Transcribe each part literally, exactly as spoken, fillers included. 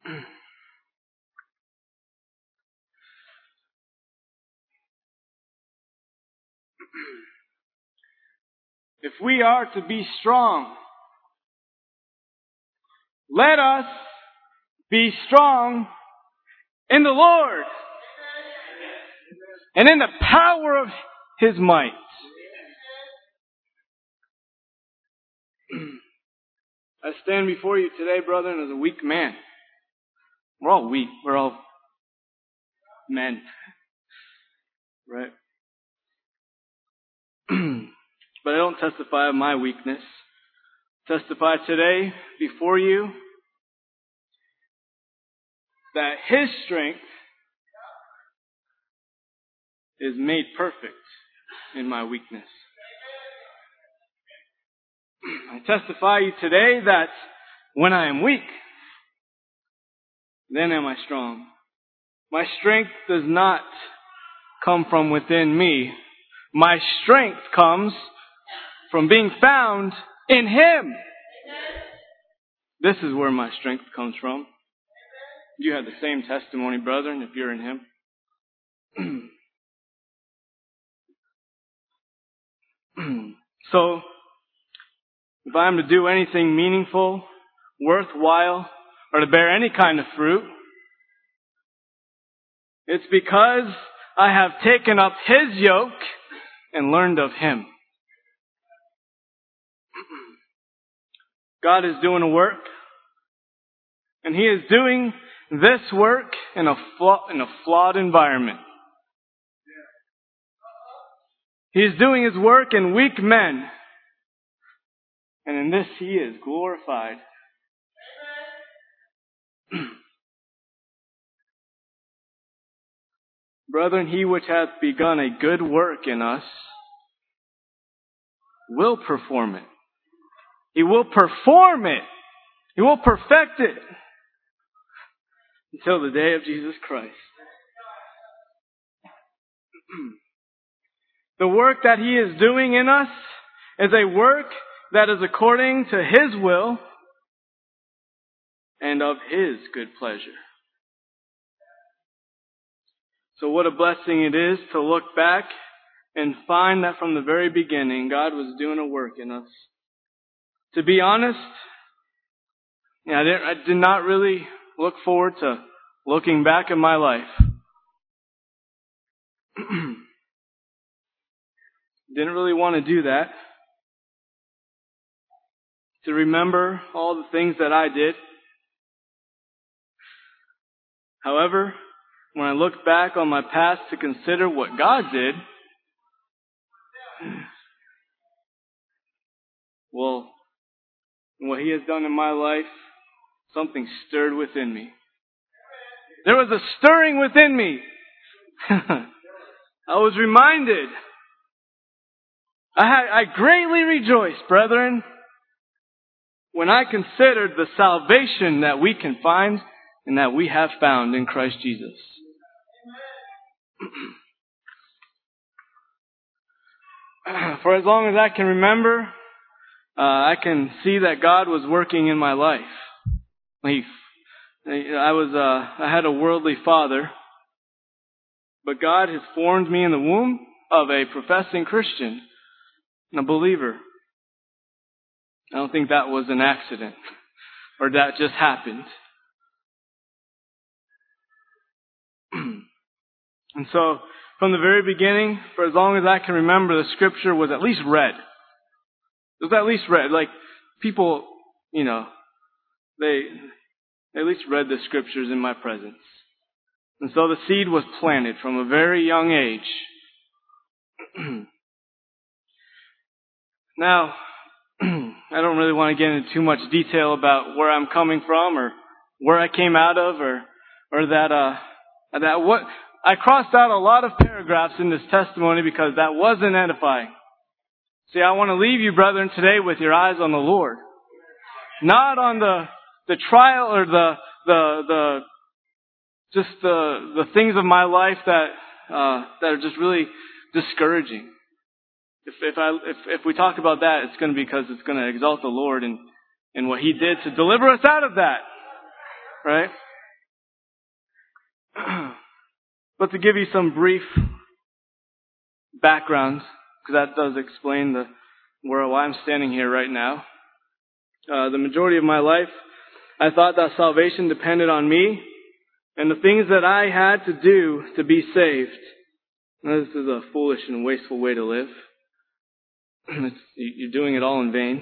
If we are to be strong, let us be strong in the Lord and in the power of His might. I stand before you today, brethren, as a weak man. We're all weak. We're all men. Right? But I don't testify of my weakness. Testify today before you that His strength is made perfect in my weakness. I testify you today that when I am weak, then am I strong. My strength does not come from within me. My strength comes from being found in Him. This is where my strength comes from. You have the same testimony, brethren, if you're in Him. So, if I am to do anything meaningful, worthwhile, or to bear any kind of fruit, it's because I have taken up His yoke and learned of Him. God is doing a work, and He is doing this work in a flaw, in a flawed environment. He is doing His work in weak men, and in this He is glorified. Brethren, He which hath begun a good work in us will perform it. He will perform it. He will perfect it until the day of Jesus Christ. The work that He is doing in us is a work that is according to His will and of His good pleasure. So what a blessing it is to look back and find that from the very beginning God was doing a work in us. To be honest, yeah, I, didn't, I did not really look forward to looking back at my life. Didn't really want to do that. To remember all the things that I did. However, when I look back on my past to consider what God did, well, what He has done in my life, something stirred within me. There was a stirring within me. I was reminded. I, had, I greatly rejoiced, brethren, when I considered the salvation that we can find and that we have found in Christ Jesus. For as long as I can remember, uh, I can see that God was working in my life. He, I was, uh, I had a worldly father, but God has formed me in the womb of a professing Christian, a believer. I don't think that was an accident, or that just happened. And so, from the very beginning, for as long as I can remember, the Scripture was at least read. It was at least read. Like, people, you know, they, they at least read the Scriptures in my presence. And so the seed was planted from a very young age. Now, I don't really want to get into too much detail about where I'm coming from or where I came out of or, or that, uh, that what, I crossed out a lot of paragraphs in this testimony because that wasn't edifying. See, I want to leave you, brethren, today with your eyes on the Lord. Not on the, the trial or the, the, the, just the, the things of my life that, uh, that are just really discouraging. If, if I, if, if we talk about that, it's going to be because it's going to exalt the Lord and, and what He did to deliver us out of that. Right? But to give you some brief background, because that does explain the where why I'm standing here right now. Uh, the majority of my life, I thought that salvation depended on me and the things that I had to do to be saved. Now, this is a foolish and wasteful way to live. It's, you're doing it all in vain.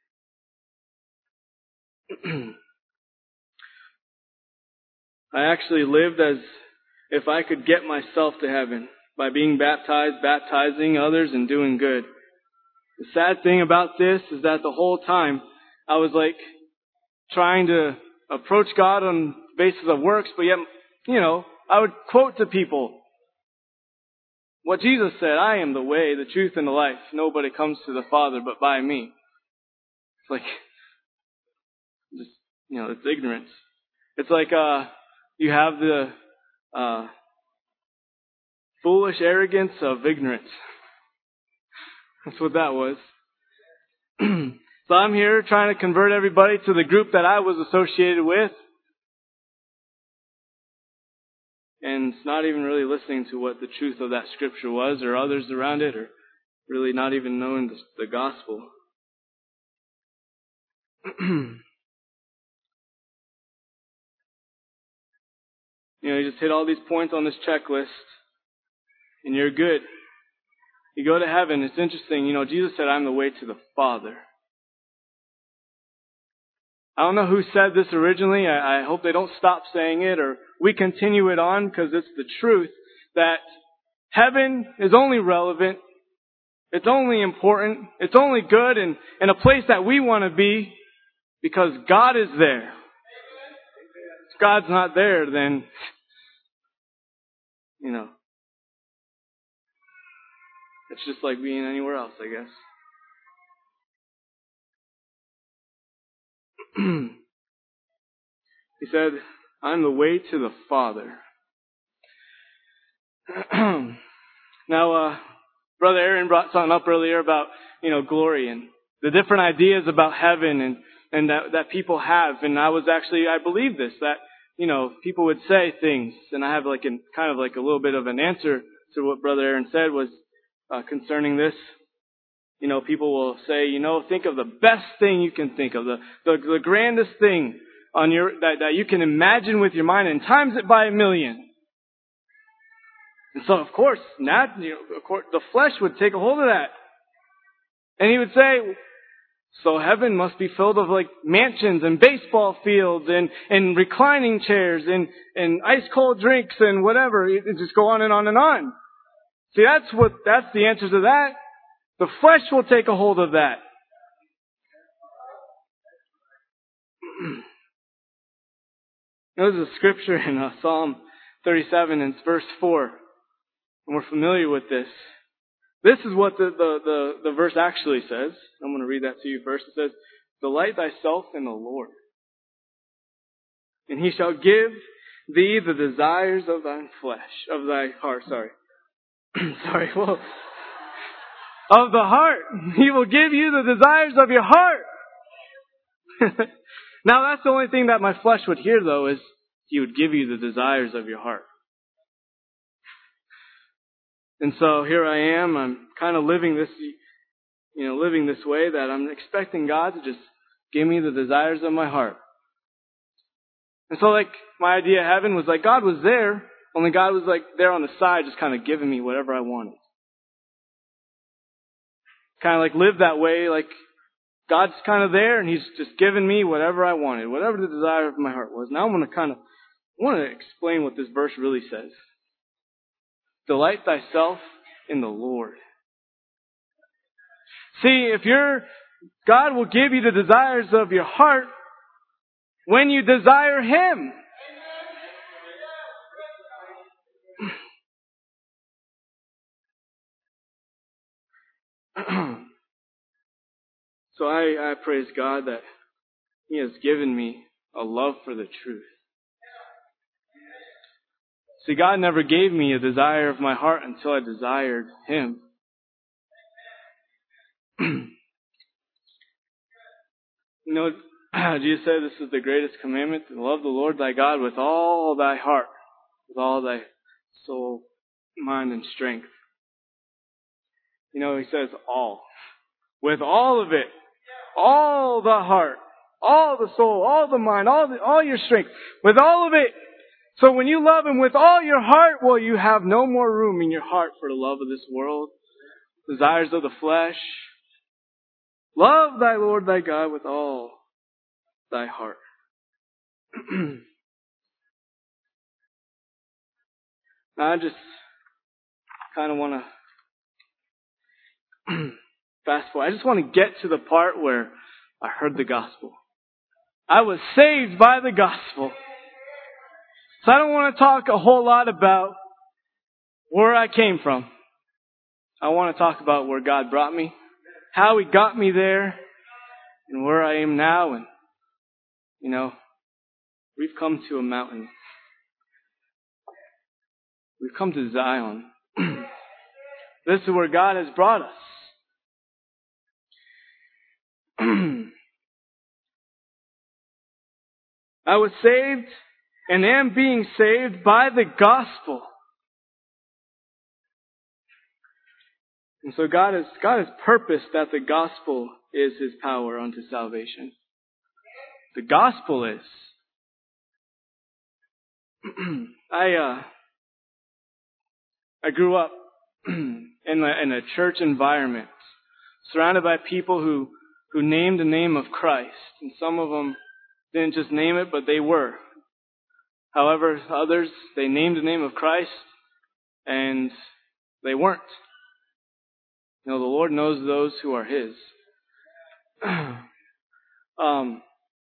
I actually lived as if I could get myself to heaven by being baptized, baptizing others, and doing good. The sad thing about this is that the whole time I was like trying to approach God on the basis of works, but yet, you know, I would quote to people what Jesus said, I am the way, the truth, and the life. Nobody comes to the Father but by me. It's like, just, you know, it's ignorance. It's like, uh, you have the, uh, foolish arrogance of ignorance. That's what that was. So I'm here trying to convert everybody to the group that I was associated with. And it's not even really listening to what the truth of that scripture was or others around it, or really not even knowing the, the gospel. You know, you just hit all these points on this checklist and you're good. You go to heaven. It's interesting. You know, Jesus said, I'm the way to the Father. I don't know who said this originally. I, I hope they don't stop saying it or we continue it on, because it's the truth that heaven is only relevant. It's only important. It's only good and, and a place that we want to be because God is there. If God's not there, then, you know, it's just like being anywhere else, I guess. He said, I'm the way to the Father. Now, uh, Brother Aaron brought something up earlier about, you know, glory and the different ideas about heaven and, and that, that people have. And I was actually, I believe this, that, you know, people would say things. And I have like an, kind of like a little bit of an answer to what Brother Aaron said was uh, concerning this. You know, people will say, you know, think of the best thing you can think of, the, the, the grandest thing on your, that, that you can imagine with your mind and times it by a million. And so, of course, not, you know, of course, the flesh would take a hold of that. And he would say, so heaven must be filled with like mansions and baseball fields and, and reclining chairs and, and ice cold drinks and whatever. It, it just go on and on and on. See, that's what, that's the answer to that. The flesh will take a hold of that. There's a scripture in uh, Psalm thirty-seven and it's verse four. And we're familiar with this. This is what the, the, the, the verse actually says. I'm going to read that to you first. It says, delight thyself in the Lord, and He shall give thee the desires of thy flesh, of thy heart, sorry. sorry, well, of the heart. He will give you the desires of your heart. Now that's the only thing that my flesh would hear though, is He would give you the desires of your heart. And so here I am, I'm kind of living this, you know, living this way that I'm expecting God to just give me the desires of my heart. And so like my idea of heaven was like God was there, only God was like there on the side just kind of giving me whatever I wanted. Kind of like live that way, like God's kind of there and He's just giving me whatever I wanted, whatever the desire of my heart was. Now I'm going to kind of, I want to explain what this verse really says. Delight thyself in the Lord. See, if you're, God will give you the desires of your heart when you desire Him. So I, I praise God that He has given me a love for the truth. See, God never gave me a desire of my heart until I desired Him. You know, Jesus said this is the greatest commandment, to love the Lord thy God with all thy heart, with all thy soul, mind, and strength. You know, he says all. With all of it. All the heart. All the soul. All the mind. All the, all your strength. With all of it. So when you love Him with all your heart, well, you have no more room in your heart for the love of this world, desires of the flesh. Love thy Lord thy God with all thy heart. Now I just kind of want to fast forward. I just want to get to the part where I heard the gospel. I was saved by the gospel. So I don't want to talk a whole lot about where I came from. I want to talk about where God brought me, how He got me there, and where I am now. And, you know, we've come to a mountain. We've come to Zion. This is where God has brought us. I was saved and am being saved by the gospel. And so God has, God has purposed that the gospel is His power unto salvation. The gospel is. I, uh, I grew up in a, in a church environment, surrounded by people who, who named the name of Christ. And some of them didn't just name it, but they were. However, others, they named the name of Christ, and they weren't. You know, the Lord knows those who are His. um,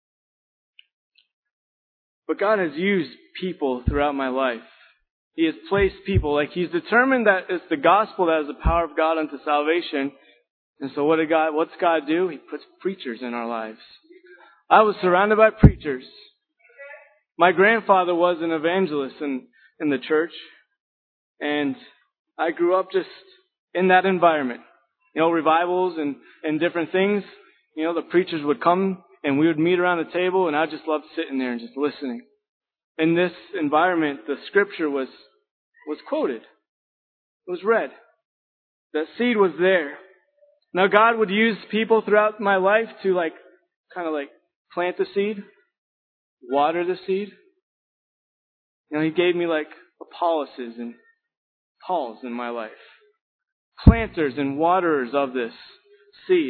but God has used people throughout my life. He has placed people, like He's determined that it's the gospel that is the power of God unto salvation. And so what did God, what's God do? He puts preachers in our lives. I was surrounded by preachers. My grandfather was an evangelist in, in the church. And I grew up just in that environment. You know, revivals and, and different things. You know, the preachers would come and we would meet around the table, and I just loved sitting there and just listening. In this environment, the scripture was, was quoted. It was read. The seed was there. Now God would use people throughout my life to like, kind of like plant the seed, water the seed. You know, He gave me like Apollos' and Pauls in my life. Planters and waterers of this seed.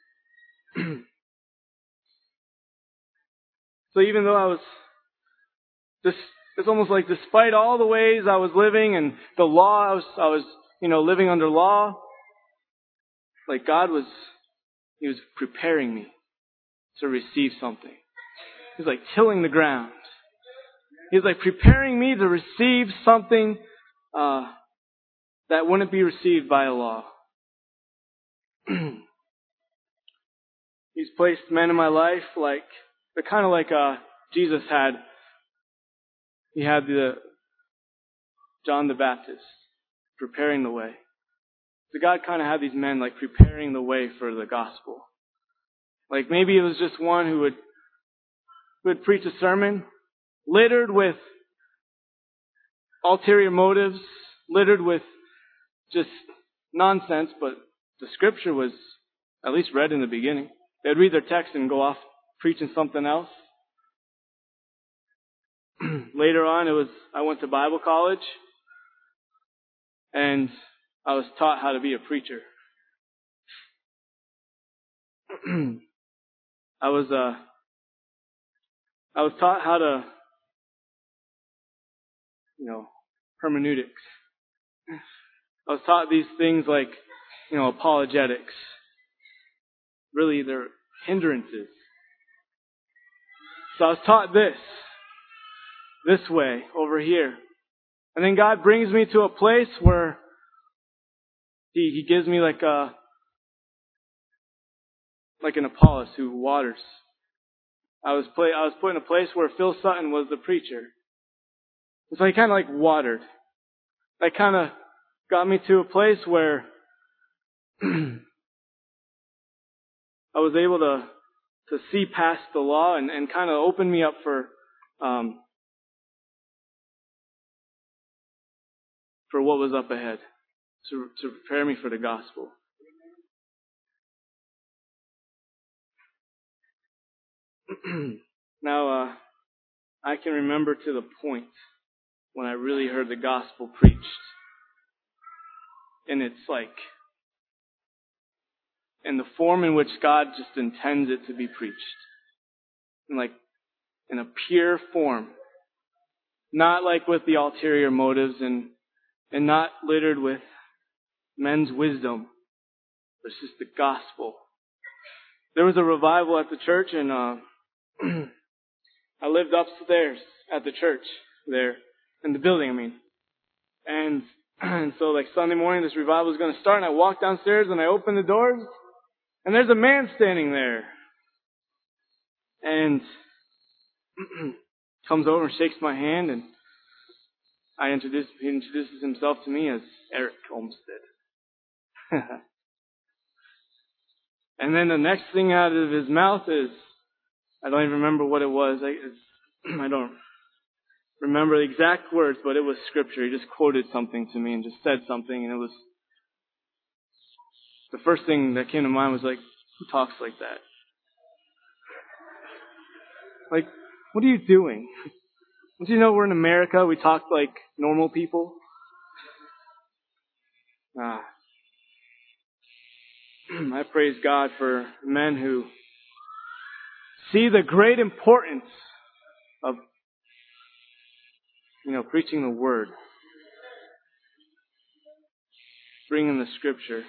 So even though I was, this, it's almost like despite all the ways I was living and the law, I was, I was, you know, living under law, like God was, He was preparing me to receive something. He was like tilling the ground. He was like preparing me to receive something, uh, that wouldn't be received by a law. He's placed men in my life like, they're kind of like uh, Jesus had. He had the John the Baptist preparing the way. So God kind of had these men like preparing the way for the gospel. Like maybe it was just one who would, who would preach a sermon littered with ulterior motives, littered with just nonsense, but the scripture was at least read in the beginning. They'd read their text and go off preaching something else. Later on, it was, I went to Bible college and I was taught how to be a preacher. I was, uh, I was taught how to, you know, hermeneutics. I was taught these things like, you know, apologetics. Really, they're hindrances. So I was taught this, this way, over here. And then God brings me to a place where He, he gives me like a, like an Apollos who waters. I was play, I was put in a place where Phil Sutton was the preacher. So He kind of like watered. That kind of got me to a place where I was able to to see past the law and, and kind of open me up for um, for what was up ahead, to, to prepare me for the gospel. Now, uh, I can remember to the point when I really heard the gospel preached. And it's like, in the form in which God just intends it to be preached. And like, in a pure form. Not like with the ulterior motives and, and not littered with men's wisdom. But it's just the gospel. There was a revival at the church, and uh, I lived upstairs at the church there, in the building, I mean. And, and so like Sunday morning, this revival was going to start, and I walked downstairs and I opened the doors, and there's a man standing there. And comes over and shakes my hand, and I introduce, he introduces himself to me as Eric Olmsted. And then the next thing out of his mouth is, I don't even remember what it was. I, it's, I don't remember the exact words, but it was scripture. He just quoted something to me and just said something, and it was, the first thing that came to mind was like, who talks like that? Like, what are you doing? Don't you know we're in America? We talk like normal people. Ah. I praise God for men who see the great importance of, you know, preaching the Word, bringing the Scripture.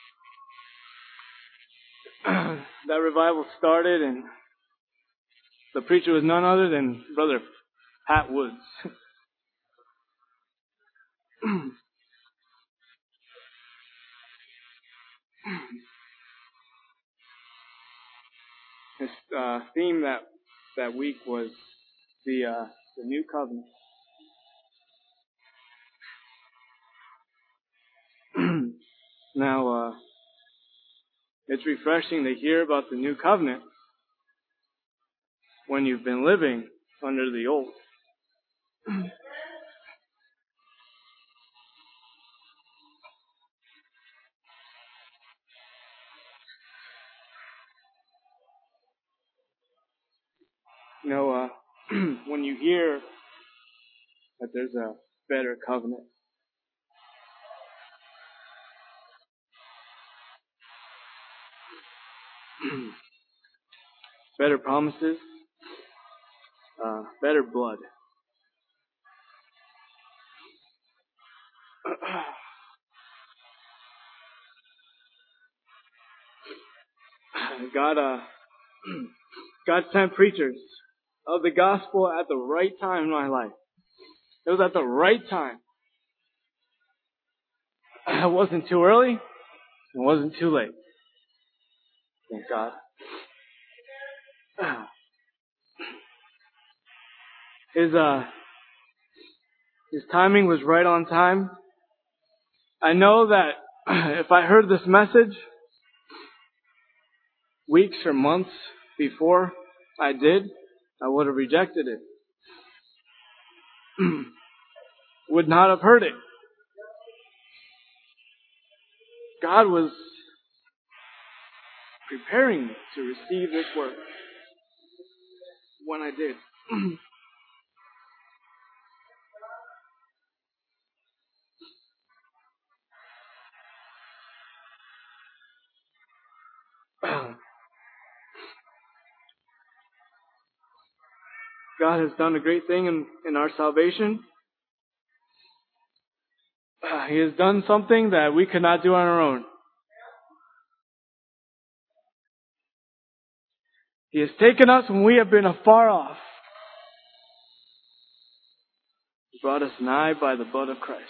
That revival started, and the preacher was none other than Brother Pat Woods. His uh, theme that that week was the uh, the new covenant. Now, uh, it's refreshing to hear about the new covenant when you've been living under the old. You know, uh, when you hear that there's a better covenant, better promises, uh, better blood. God, uh, God sent preachers of the gospel at the right time in my life. It was at the right time. It wasn't too early. It wasn't too late. Thank God. His uh, his timing was right on time. I know that if I heard this message weeks or months before I did, I would have rejected it. Would not have heard it. God was preparing me to receive this word when I did. God has done a great thing in, in our salvation. Uh, he has done something that we could not do on our own. He has taken us when we have been afar off. He brought us nigh by the blood of Christ.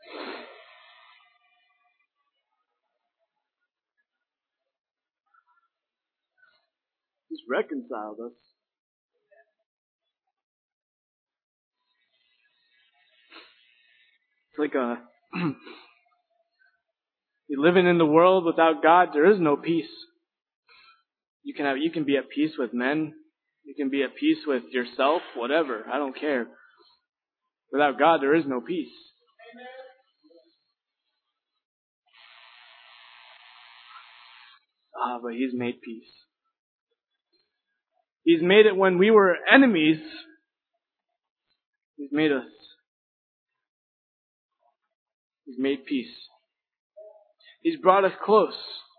He's reconciled us. It's like a you're living in the world without God. There is no peace. You can have, you can be at peace with men. You can be at peace with yourself. Whatever. I don't care. Without God, there is no peace. Ah, but He's made peace. He's made it when we were enemies. He's made us. He's made peace. He's brought us close.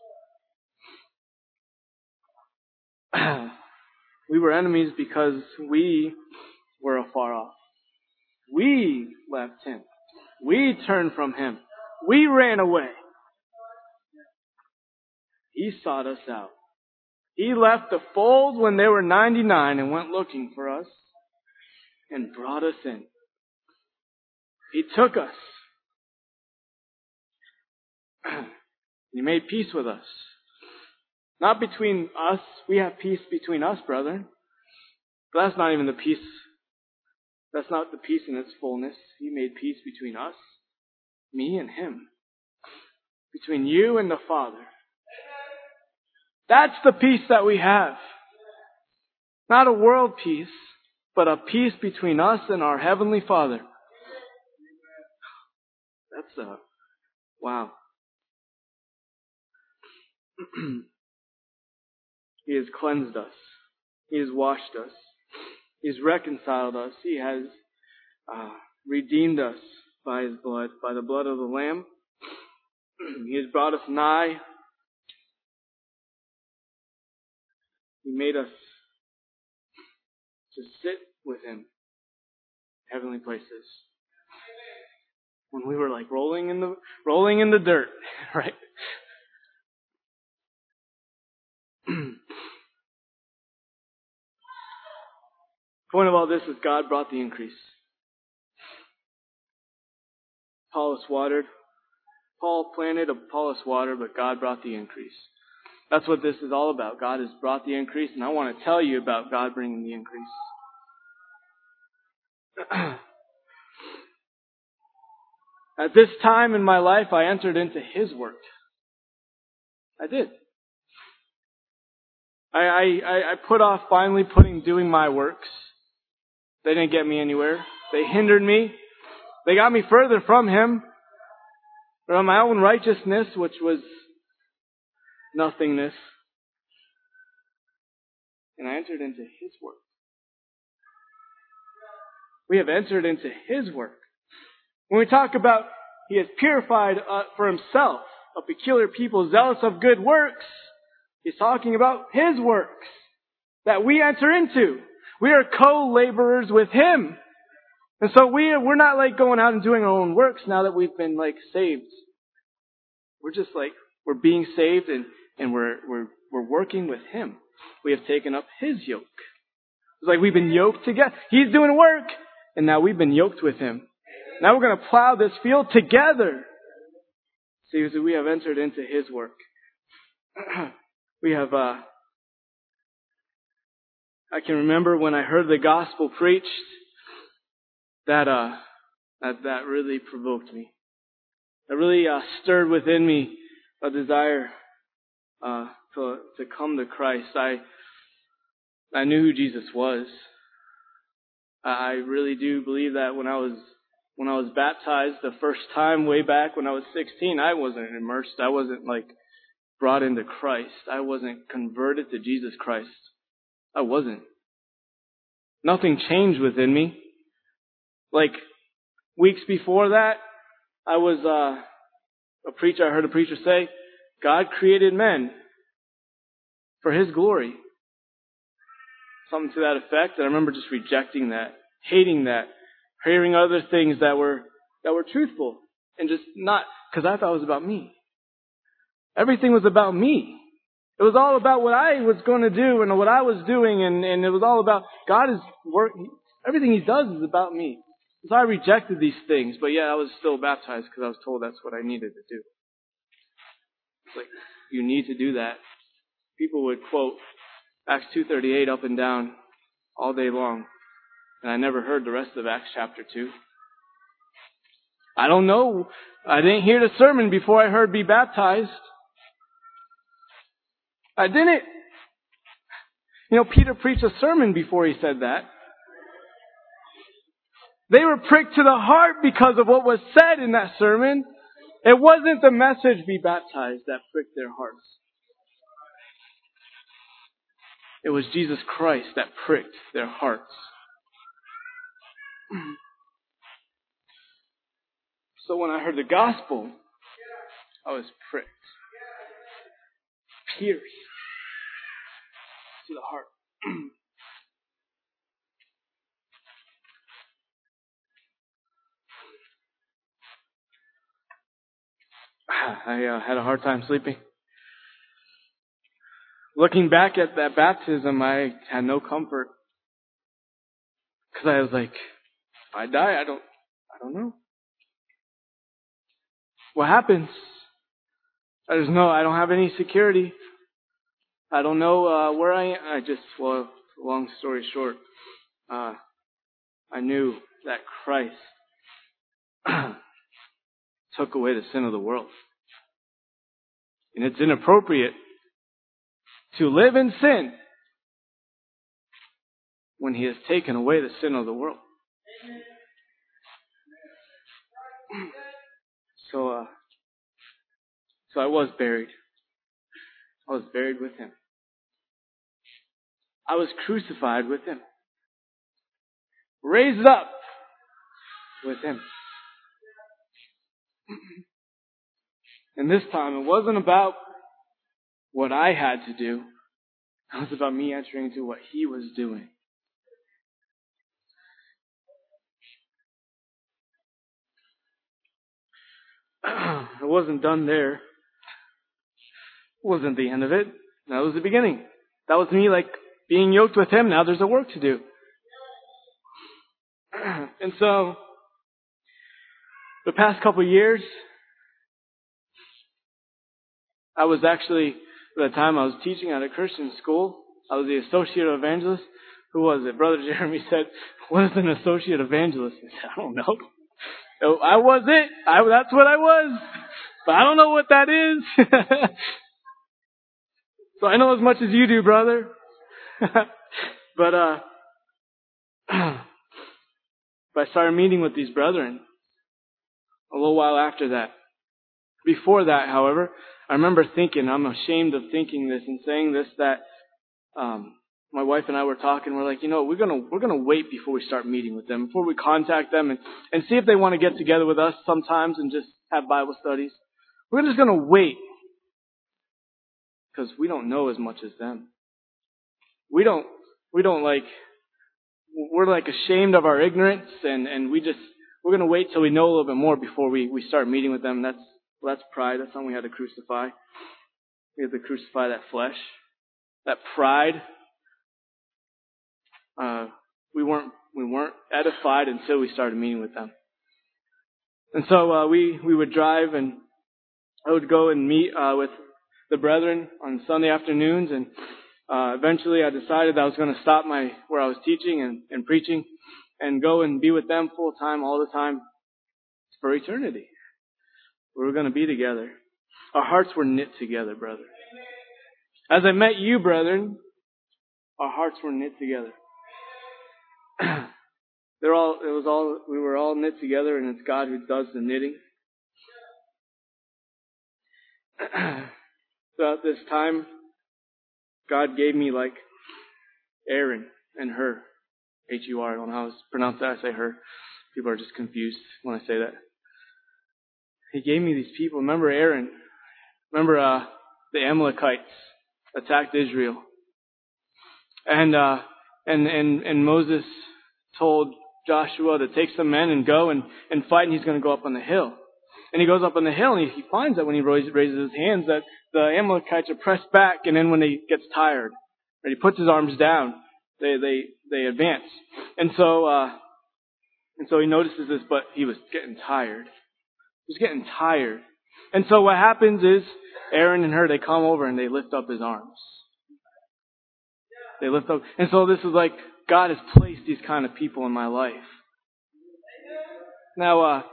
We were enemies because we were afar off. We left Him. We turned from Him. We ran away. He sought us out. He left the fold when there were ninety-nine and went looking for us and brought us in. He took us. He made peace with us. Not between us. We have peace between us, brethren. But that's not even the peace. That's not the peace in its fullness. He made peace between us, me and Him. Between you and the Father. That's the peace that we have. Not a world peace, but a peace between us and our Heavenly Father. That's a, wow. He has cleansed us. He has washed us. He has reconciled us. He has uh, redeemed us by His blood, by the blood of the Lamb. He has brought us nigh. He made us to sit with Him in heavenly places. When we were like rolling in the rolling in the dirt, right? Point of all this is God brought the increase. Apollos watered. Paul planted, Apollos watered, but God brought the increase. That's what this is all about. God has brought the increase, and I want to tell you about God bringing the increase. At this time in my life, I entered into His work. I did. I, I, I put off finally putting doing my works. They didn't get me anywhere. They hindered me. They got me further from Him. From my own righteousness, which was nothingness. And I entered into His work. We have entered into His work. When we talk about He has purified uh, for Himself a peculiar people zealous of good works, He's talking about His works that we enter into. We are co-laborers with Him. And so we, we're not like going out and doing our own works now that we've been like saved. We're just like, we're being saved and, and we're, we're, we're working with Him. We have taken up His yoke. It's like we've been yoked together. He's doing work and now we've been yoked with Him. Now we're going to plow this field together. See, so we have entered into His work. We have, uh, I can remember when I heard the gospel preached, that, uh, that, that really provoked me. It really, uh, stirred within me a desire, uh, to, to come to Christ. I, I knew who Jesus was. I really do believe that when I was, when I was baptized the first time way back when I was sixteen, I wasn't immersed. I wasn't like brought into Christ. I wasn't converted to Jesus Christ. I wasn't. Nothing changed within me. Like weeks before that, I was uh, a preacher. I heard a preacher say, God created men for His glory. Something to that effect. And I remember just rejecting that, hating that, hearing other things that were that were truthful, and just not, because I thought it was about me. Everything was about me. It was all about what I was going to do and what I was doing, and, and it was all about God is work. Everything He does is about me. So I rejected these things, but yet I was still baptized because I was told that's what I needed to do. It's like, you need to do that. People would quote Acts two thirty-eight up and down all day long, and I never heard the rest of Acts chapter two. I don't know. I didn't hear the sermon before I heard be baptized. I didn't. You know, Peter preached a sermon before he said that. They were pricked to the heart because of what was said in that sermon. It wasn't the message, be baptized, that pricked their hearts. It was Jesus Christ that pricked their hearts. So when I heard the gospel, I was pricked. Pierced to the heart. I uh, had a hard time sleeping. Looking back at that baptism, I had no comfort. Because I was like, if I die, I don't, I don't know. What happens? There's no, I don't have any security. I don't know uh, where I am. I just, well, long story short, uh, I knew that Christ took away the sin of the world. And it's inappropriate to live in sin when He has taken away the sin of the world. So, uh, so I was buried. I was buried with Him. I was crucified with Him. Raised up with Him. And this time it wasn't about what I had to do. It was about me entering into what He was doing. It wasn't done there. It wasn't the end of it. That was the beginning. That was me like being yoked with Him. Now there's a work to do. And so, the past couple of years, I was actually, at the time I was teaching at a Christian school. I was the associate evangelist. Who was it? Brother Jeremy said, what is an associate evangelist? I said, I don't know. So I was it. I, that's what I was. But I don't know what that is. So I know as much as you do, brother. But, uh, but I started meeting with these brethren a little while after that. Before that, however, I remember thinking, I'm ashamed of thinking this and saying this, that um, my wife and I were talking. We're like, you know, we're gonna we're gonna wait before we start meeting with them, before we contact them, and, and see if they want to get together with us sometimes and just have Bible studies. We're just gonna wait because we don't know as much as them. We don't we don't like we're like ashamed of our ignorance, and, and we just we're gonna wait till we know a little bit more before we, we start meeting with them. That's well, that's pride. That's something we had to crucify. We had to crucify that flesh, that pride. Uh, we weren't we weren't edified until we started meeting with them. And so uh, we we would drive, and I would go and meet uh, with the brethren on Sunday afternoons, and uh, eventually I decided I was going to stop my where I was teaching and, and preaching, and go and be with them full time all the time for eternity. We were going to be together. Our hearts were knit together, brother. As I met you, brethren, our hearts were knit together. They're all. It was all. We were all knit together, and it's God who does the knitting. Throughout this time, God gave me like Aaron and Hur, H U R. I don't know how to pronounce that. I say her. People are just confused when I say that. He gave me these people. Remember Aaron? Remember uh, the Amalekites attacked Israel, and uh, and and and Moses told Joshua to take some men and go and, and fight, and he's going to go up on the hill. And he goes up on the hill, and he, he finds that when he raises, raises his hands, that the Amalekites are pressed back, and then when he gets tired, or he puts his arms down, they they they advance. And so uh, and so he notices this, but he was getting tired. He was getting tired. And so what happens is Aaron and Hur, they come over and they lift up his arms. They lift up, and so this is like God has placed these kind of people in my life. Now, uh,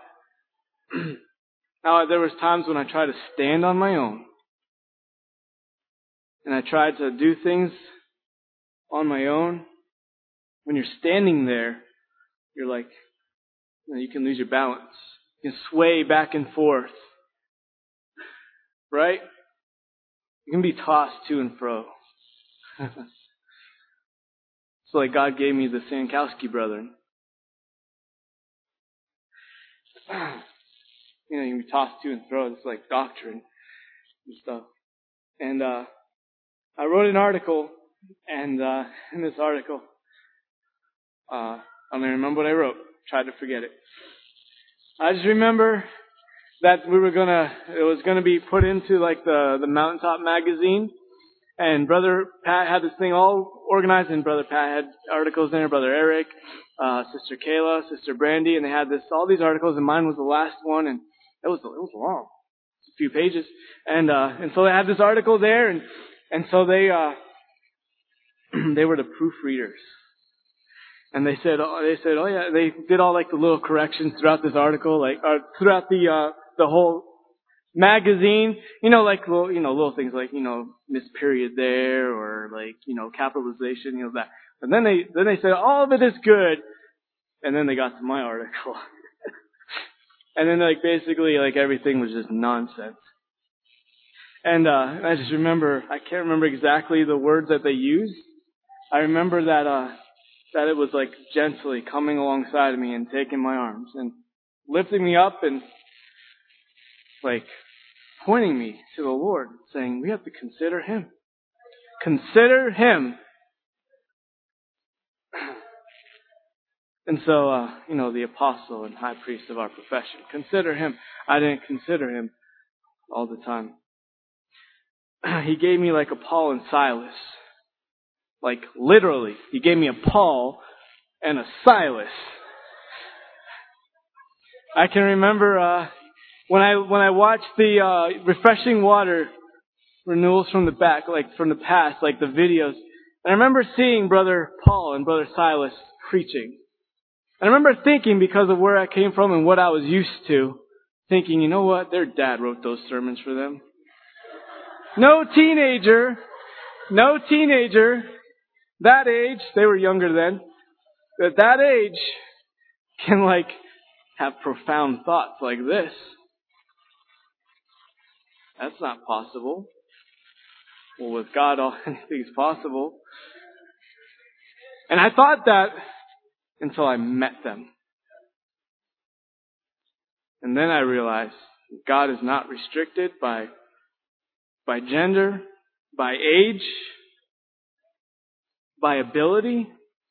now there was times when I tried to stand on my own, and I tried to do things on my own. When you're standing there, you're like, you know, you can lose your balance. You can sway back and forth, right? You can be tossed to and fro. So like God gave me the Sankowski brethren. You know, you can be tossed to and fro. It's like doctrine and stuff. And uh, I wrote an article, and uh, in this article, uh, I don't even remember what I wrote. Tried to forget it. I just remember that we were gonna, it was gonna be put into like the, the Mountaintop magazine. And Brother Pat had this thing all organized, and Brother Pat had articles in there, Brother Eric, uh, Sister Kayla, Sister Brandy, and they had this, all these articles, and mine was the last one, and it was, it was long. A few pages. And, uh, and so they had this article there, and, and so they, uh, they were the proofreaders. And they said, oh, they said, oh yeah, they did all like the little corrections throughout this article, like, uh, throughout the, uh, the whole magazine, you know, like little, you know, little things like, you know, missed period there, or like, you know, capitalization, you know, that. And then they, then they said, all of it is good. And then they got to my article. And then like basically like everything was just nonsense. And, uh, I just remember, I can't remember exactly the words that they used. I remember that, uh, that it was like gently coming alongside of me and taking my arms and lifting me up and like pointing me to the Lord, saying, we have to consider Him. Consider Him. And so, uh, you know, the apostle and high priest of our profession, consider Him. I didn't consider Him all the time. He gave me like a Paul and Silas. Like literally, He gave me a Paul and a Silas. I can remember, uh, When I when I watched the uh, refreshing water renewals from the back, like from the past, like the videos, and I remember seeing Brother Paul and Brother Silas preaching. And I remember thinking, because of where I came from and what I was used to, thinking, you know what? Their dad wrote those sermons for them. No teenager, no teenager, that age, they were younger then, at that age, can like have profound thoughts like this. That's not possible. Well, with God, all anything's possible. And I thought that until I met them. And then I realized God is not restricted by, by gender, by age, by ability.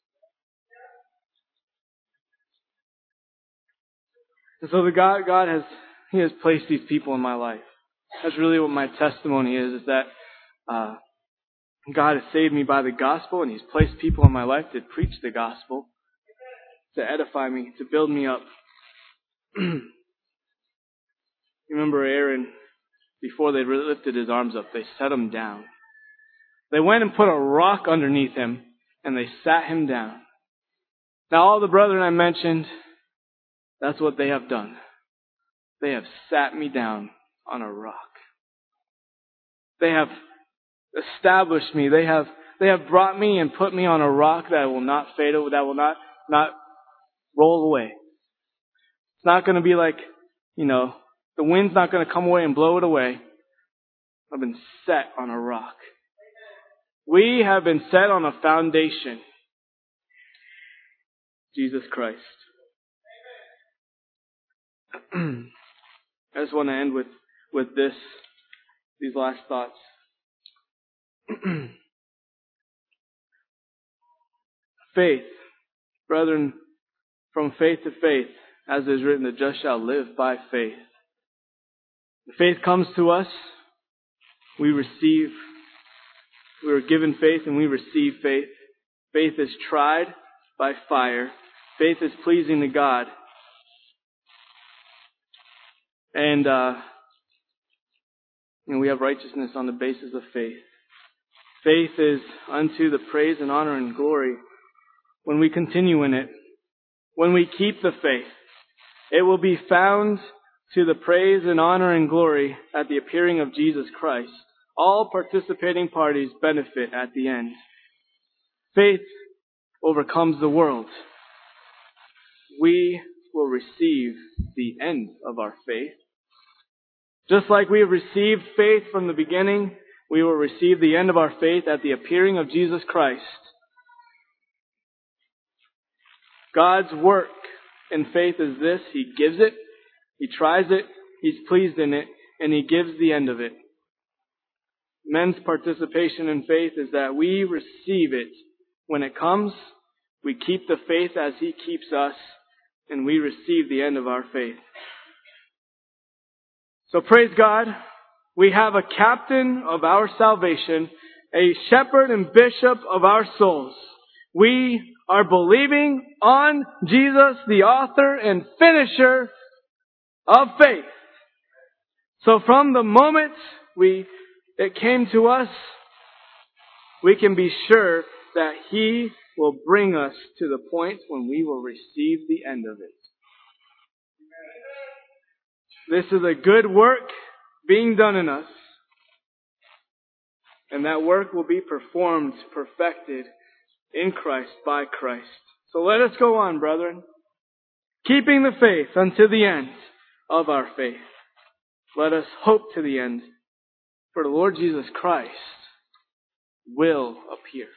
And so the God, God has, He has placed these people in my life. That's really what my testimony is, is that uh, God has saved me by the gospel, and He's placed people in my life to preach the gospel, to edify me, to build me up. Remember Aaron, before they lifted his arms up, they set him down. They went and put a rock underneath him, and they sat him down. Now all the brethren I mentioned, that's what they have done. They have sat me down on a rock. They have established me. They have they have brought me and put me on a rock that will not fade away, that will not, not roll away. It's not going to be like, you know, the wind's not going to come away and blow it away. I've been set on a rock. We have been set on a foundation. Jesus Christ. I just want to end with, with this, these last thoughts. Faith. Brethren, from faith to faith, as it is written, the just shall live by faith. The faith comes to us. We receive. We are given faith and we receive faith. Faith is tried by fire. Faith is pleasing to God. And uh, you know, we have righteousness on the basis of faith. Faith is unto the praise and honor and glory when we continue in it. When we keep the faith, it will be found to the praise and honor and glory at the appearing of Jesus Christ. All participating parties benefit at the end. Faith overcomes the world. We will receive the end of our faith. Just like we have received faith from the beginning, we will receive the end of our faith at the appearing of Jesus Christ. God's work in faith is this: He gives it, He tries it, He's pleased in it, and He gives the end of it. Men's participation in faith is that we receive it when it comes, we keep the faith as He keeps us, and we receive the end of our faith. So praise God, we have a captain of our salvation, a shepherd and bishop of our souls. We are believing on Jesus, the author and finisher of faith. So from the moment we it came to us, we can be sure that He will bring us to the point when we will receive the end of it. This is a good work being done in us, and that work will be performed, perfected in Christ, by Christ. So let us go on, brethren, keeping the faith unto the end of our faith. Let us hope to the end, for the Lord Jesus Christ will appear.